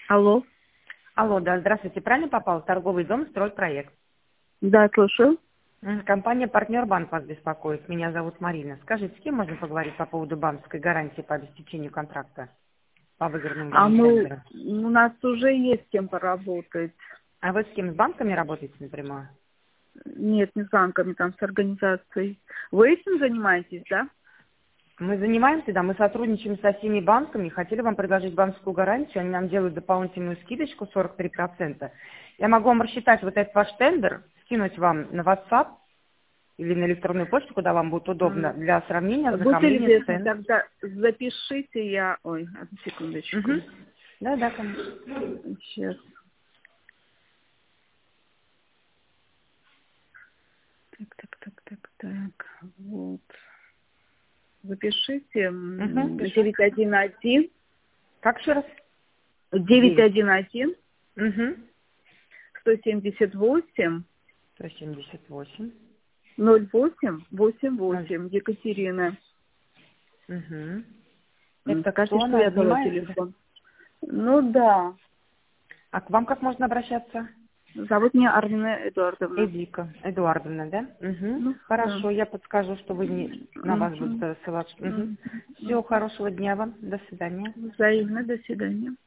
Алло. Алло, да, здравствуйте. Правильно попал в торговый дом «Стройпроект»? Да, слушаю. Компания «Партнер Банк» вас беспокоит. Меня зовут Марина. Скажите, с кем можно поговорить по поводу банковской гарантии по обеспечению контракта по выигранным А вами тендерам? у нас уже есть с кем поработать. А вы с кем, с банками работаете напрямую? Нет, не с банками, там с организацией. Вы этим занимаетесь, да? Мы занимаемся, да, мы сотрудничаем со всеми банками. Хотели вам предложить банковскую гарантию. Они нам делают дополнительную скидочку 43%. Я могу вам рассчитать вот этот ваш тендер, скинуть вам на WhatsApp или на электронную почту, куда вам будет удобно, для сравнения, Будьте ознакомления с любезны, цен. тогда запишите я... Ой, одну секундочку. Угу. Да, да, конечно. Сейчас. Так. Вот. Запишите Угу, пишу. 911 Как еще раз? 9. 911 Угу. 178 178. 0888 Екатерина. Угу. Это Скажите, кто что она я дала занимается? телефон. Ну да. А к вам как можно обращаться? Зовут меня Армина Эдуардовна. Эдика Эдуардовна, да? Угу. Ну, да. Хорошо, я подскажу, что вы на вас будут ссылаться. Угу. Мгм. Всего хорошего дня вам. До свидания. Взаимно. До свидания.